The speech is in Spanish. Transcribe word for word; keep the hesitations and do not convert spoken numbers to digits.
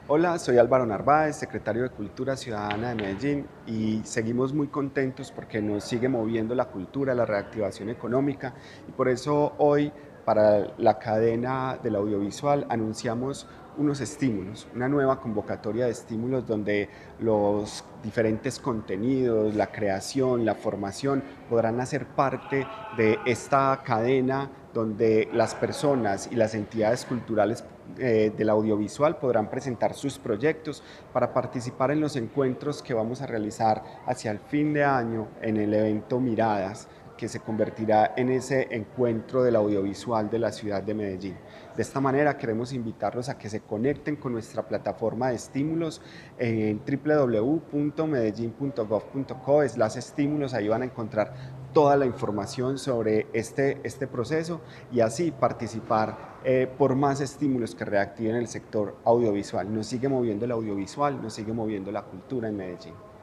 Hola, soy Álvaro Narváez, secretario de Cultura Ciudadana de Medellín y seguimos muy contentos porque nos sigue moviendo la cultura, la reactivación económica y por eso hoy para la cadena del audiovisual anunciamos unos estímulos, una nueva convocatoria de estímulos donde los diferentes contenidos, la creación, la formación podrán hacer parte de esta cadena donde las personas y las entidades culturales eh, del audiovisual podrán presentar sus proyectos para participar en los encuentros que vamos a realizar hacia el fin de año en el evento Miradas, que se convertirá en ese encuentro del audiovisual de la ciudad de Medellín. De esta manera queremos invitarlos a que se conecten con nuestra plataforma de estímulos en w w w punto medellin punto gov punto co slash estímulos. Ahí van a encontrar toda la información sobre este, este proceso y así participar eh, por más estímulos que reactiven el sector audiovisual. Nos sigue moviendo el audiovisual, nos sigue moviendo la cultura en Medellín.